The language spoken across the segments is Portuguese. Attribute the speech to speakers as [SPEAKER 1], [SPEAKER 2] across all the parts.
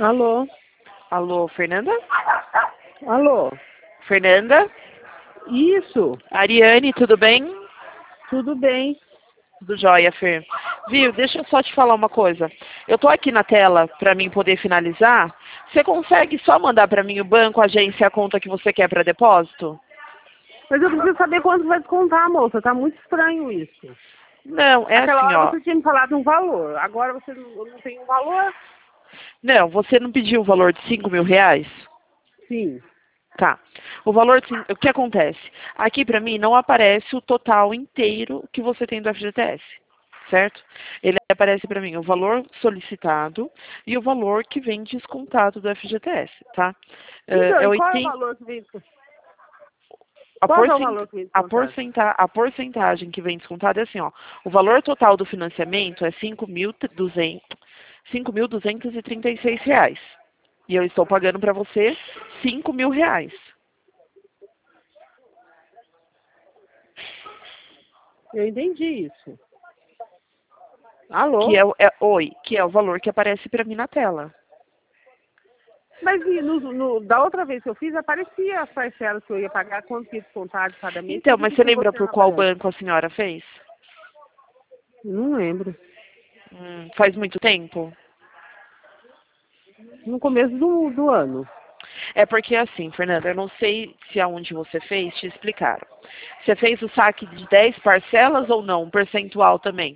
[SPEAKER 1] Alô?
[SPEAKER 2] Alô, Fernanda?
[SPEAKER 1] Alô?
[SPEAKER 2] Fernanda?
[SPEAKER 1] Isso,
[SPEAKER 2] Ariane, tudo bem?
[SPEAKER 1] tudo bem.
[SPEAKER 2] Tudo jóia, Fer. Viu, deixa eu só te falar uma coisa. Eu tô aqui na tela para mim poder finalizar. Você consegue só mandar para mim o banco, a agência, a conta que você quer para depósito?
[SPEAKER 1] Mas eu preciso saber quanto vai descontar, moça. Tá muito estranho isso.
[SPEAKER 2] Não, é
[SPEAKER 1] Aquela
[SPEAKER 2] assim,
[SPEAKER 1] hora
[SPEAKER 2] ó.
[SPEAKER 1] você tinha me falado um valor. Agora você não tem um valor?
[SPEAKER 2] Não, você não pediu o valor de R$ 5.000?
[SPEAKER 1] Sim.
[SPEAKER 2] Tá. O que acontece? Aqui para mim não aparece o total inteiro que você tem do FGTS, certo? Ele aparece para mim o valor solicitado e o valor que vem descontado do FGTS, tá?
[SPEAKER 1] Então,
[SPEAKER 2] É
[SPEAKER 1] e qual é o
[SPEAKER 2] 80,
[SPEAKER 1] valor que vem descontado?
[SPEAKER 2] a,
[SPEAKER 1] Qual é o
[SPEAKER 2] porcent,
[SPEAKER 1] valor que vem descontado?
[SPEAKER 2] a porcentagem que vem descontada é assim, ó. O valor total do financiamento é R$ 5.236. E eu estou pagando para você R$ 5.000.
[SPEAKER 1] Eu entendi isso. Alô?
[SPEAKER 2] Que que é o valor que aparece para mim na tela.
[SPEAKER 1] Mas e da outra vez que eu fiz, aparecia as parcelas que eu ia pagar, quanto que ia descontar de cada mês.
[SPEAKER 2] Então,
[SPEAKER 1] Por que
[SPEAKER 2] mas
[SPEAKER 1] que
[SPEAKER 2] você
[SPEAKER 1] com
[SPEAKER 2] lembra
[SPEAKER 1] você
[SPEAKER 2] por
[SPEAKER 1] não
[SPEAKER 2] qual
[SPEAKER 1] aparece?
[SPEAKER 2] banco a senhora fez?
[SPEAKER 1] Não lembro.
[SPEAKER 2] Faz muito tempo?
[SPEAKER 1] No começo do ano.
[SPEAKER 2] É porque assim, Fernanda, eu não sei se aonde você fez, te explicaram. Você fez o saque de 10 parcelas ou não? Um percentual também?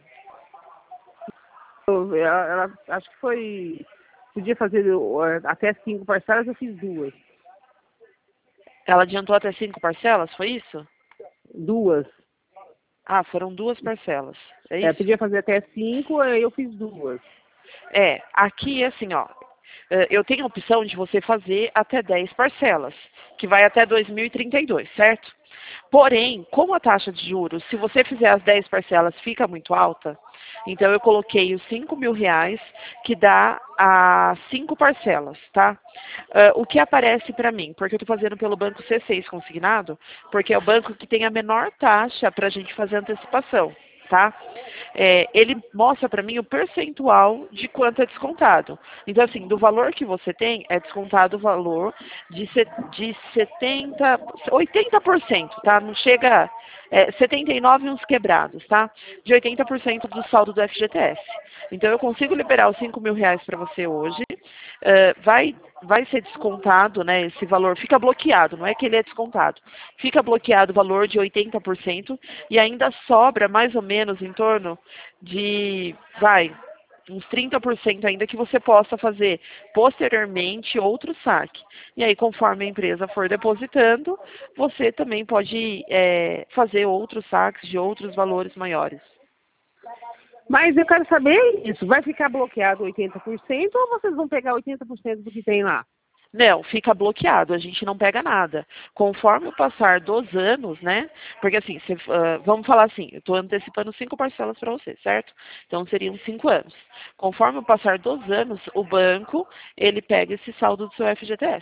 [SPEAKER 1] Acho que foi. Podia fazer até 5 parcelas, eu fiz duas.
[SPEAKER 2] Ela adiantou até 5 parcelas, foi isso?
[SPEAKER 1] Duas.
[SPEAKER 2] Ah, foram 2 parcelas, é
[SPEAKER 1] É,
[SPEAKER 2] isso?
[SPEAKER 1] podia fazer até 5, aí eu fiz duas.
[SPEAKER 2] É, aqui assim, ó, eu tenho a opção de você fazer até 10 parcelas, que vai até 2032, certo? Porém, como a taxa de juros, se você fizer as 10 parcelas, fica muito alta, então eu coloquei os R$ 5.000, que dá a 5 parcelas, tá? O que aparece para mim, porque eu estou fazendo pelo banco C6 consignado, porque é o banco que tem a menor taxa para a gente fazer antecipação, tá? Ele mostra para mim o percentual de quanto é descontado. Então, assim, do valor que você tem, é descontado o valor de 70, 80%, tá? Não chega, 79 uns quebrados, tá? De 80% do saldo do FGTS. Então, eu consigo liberar os R$ 5.000 para você hoje. Vai ser descontado, né? Esse valor fica bloqueado, não é que ele é descontado. Fica bloqueado o valor de 80% e ainda sobra mais ou menos em torno de, uns 30% ainda que você possa fazer posteriormente outro saque. E aí, conforme a empresa for depositando, você também pode fazer outros saques de outros valores maiores.
[SPEAKER 1] Mas eu quero saber isso. Vai ficar bloqueado 80% ou vocês vão pegar 80% do que tem lá?
[SPEAKER 2] Não, fica bloqueado, a gente não pega nada. Conforme o passar dos anos, né? Porque assim, vamos falar assim, eu estou antecipando 5 parcelas para você, certo? Então seriam 5 anos. Conforme o passar dos anos, o banco, ele pega esse saldo do seu FGTS.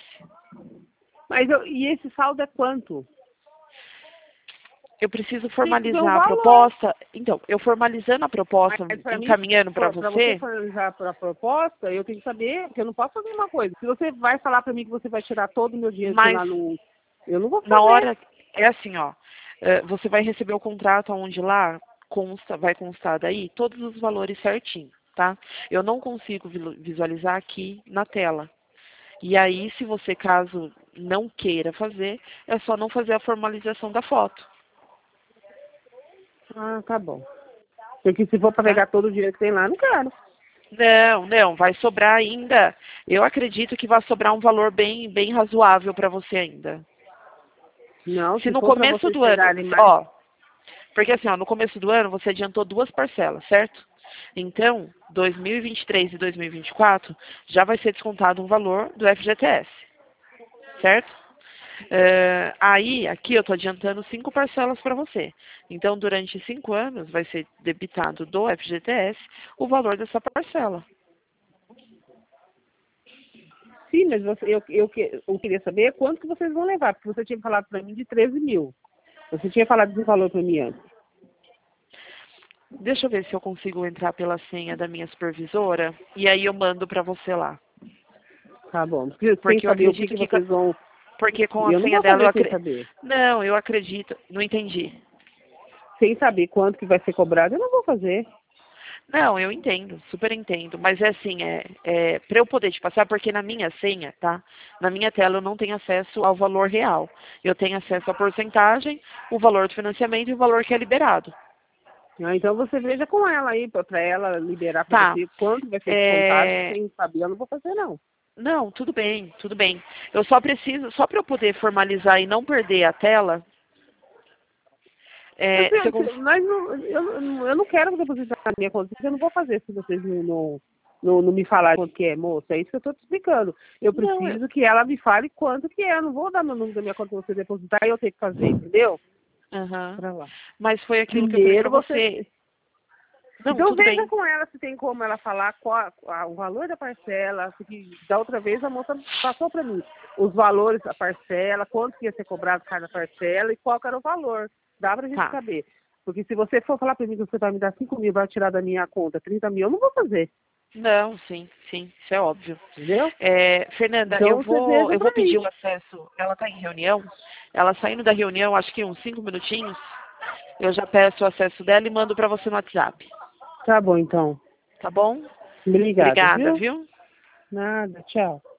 [SPEAKER 1] E esse saldo é quanto?
[SPEAKER 2] Eu preciso
[SPEAKER 1] Tem que ver um
[SPEAKER 2] formalizar a
[SPEAKER 1] valor.
[SPEAKER 2] proposta. Então, eu formalizando a proposta,
[SPEAKER 1] Mas para mim,
[SPEAKER 2] encaminhando para
[SPEAKER 1] para você
[SPEAKER 2] você,
[SPEAKER 1] finalizar a proposta, eu tenho que saber, porque eu não posso fazer uma coisa. Se você vai falar para mim que você vai tirar todo o meu dinheiro que
[SPEAKER 2] mas
[SPEAKER 1] lá no. Eu não vou
[SPEAKER 2] na
[SPEAKER 1] fazer.
[SPEAKER 2] hora, é assim, ó, você vai receber o contrato onde lá vai constar daí todos os valores certinho, tá? Eu não consigo visualizar aqui na tela. E aí, se você, caso não queira fazer, é só não fazer a formalização da foto,
[SPEAKER 1] Ah, tá bom. Porque se for para
[SPEAKER 2] tá?
[SPEAKER 1] pegar todo o dinheiro que tem lá, não quero.
[SPEAKER 2] Não, não, vai sobrar ainda. Eu acredito que vai sobrar um valor bem, bem razoável para você ainda.
[SPEAKER 1] Não,
[SPEAKER 2] Se
[SPEAKER 1] se
[SPEAKER 2] no
[SPEAKER 1] for para
[SPEAKER 2] começo
[SPEAKER 1] vocês
[SPEAKER 2] do ano,
[SPEAKER 1] pegarem mais.
[SPEAKER 2] ó, porque assim, ó, no começo do ano você adiantou 2 parcelas, certo? Então, 2023 e 2024 já vai ser descontado um valor do FGTS, certo? Aí, aqui eu estou adiantando 5 parcelas para você. Então, durante 5 anos vai ser debitado do FGTS o valor dessa parcela.
[SPEAKER 1] Sim, mas eu queria saber quanto que vocês vão levar, porque você tinha falado para mim de 13 mil. Você tinha falado de um valor para mim antes.
[SPEAKER 2] Deixa eu ver se eu consigo entrar pela senha da minha supervisora e aí eu mando para você lá.
[SPEAKER 1] Tá bom. Sem
[SPEAKER 2] Porque eu
[SPEAKER 1] saber o que
[SPEAKER 2] acredito que
[SPEAKER 1] vocês vão...
[SPEAKER 2] porque com a
[SPEAKER 1] Eu não
[SPEAKER 2] senha
[SPEAKER 1] vou
[SPEAKER 2] dela eu
[SPEAKER 1] fazer sem
[SPEAKER 2] acredito.
[SPEAKER 1] saber.
[SPEAKER 2] Não, eu acredito. Não entendi.
[SPEAKER 1] Sem saber quanto que vai ser cobrado, eu não vou fazer.
[SPEAKER 2] Não, eu entendo, super entendo. Mas é assim, para eu poder te passar, porque na minha senha, tá? Na minha tela eu não tenho acesso ao valor real. Eu tenho acesso à porcentagem, o valor do financiamento e o valor que é liberado.
[SPEAKER 1] Ah, então você veja com ela aí, para ela liberar para
[SPEAKER 2] Tá.
[SPEAKER 1] você quanto vai ser descontado,
[SPEAKER 2] É,
[SPEAKER 1] sem saber, eu não vou fazer não.
[SPEAKER 2] Não, tudo bem, tudo bem. Eu só preciso, só para eu poder formalizar e não perder a tela,
[SPEAKER 1] Eu não quero depositar na minha conta, porque eu não vou fazer se vocês não me falarem quanto que é, moça. É isso que eu estou te explicando. Eu
[SPEAKER 2] não,
[SPEAKER 1] preciso que ela me fale quanto que é. Eu não vou dar meu número da minha conta para você depositar e eu ter que fazer, entendeu?
[SPEAKER 2] aham.
[SPEAKER 1] Pra lá.
[SPEAKER 2] Mas foi aquilo que eu falei
[SPEAKER 1] Primeiro
[SPEAKER 2] para você. Não,
[SPEAKER 1] Então
[SPEAKER 2] tudo
[SPEAKER 1] veja
[SPEAKER 2] bem.
[SPEAKER 1] com ela se tem como ela falar o valor da parcela, porque da outra vez a moça passou para mim os valores da parcela, quanto que ia ser cobrado cada parcela e qual que era o valor. Dá pra gente
[SPEAKER 2] Tá.
[SPEAKER 1] saber. Porque se você for falar para mim que você vai me dar 5 mil, vai tirar da minha conta 30 mil, eu não vou fazer,
[SPEAKER 2] Não, sim, sim, isso é óbvio.
[SPEAKER 1] entendeu?
[SPEAKER 2] Fernanda,
[SPEAKER 1] Então você veja
[SPEAKER 2] eu vou
[SPEAKER 1] para
[SPEAKER 2] pedir
[SPEAKER 1] mim.
[SPEAKER 2] o acesso. Ela está em reunião. Ela saindo da reunião, acho que uns 5 minutinhos, eu já peço o acesso dela e mando para você no WhatsApp.
[SPEAKER 1] Tá bom, então.
[SPEAKER 2] Tá bom?
[SPEAKER 1] Obrigada,
[SPEAKER 2] Obrigada,
[SPEAKER 1] viu?
[SPEAKER 2] viu?
[SPEAKER 1] Nada, tchau.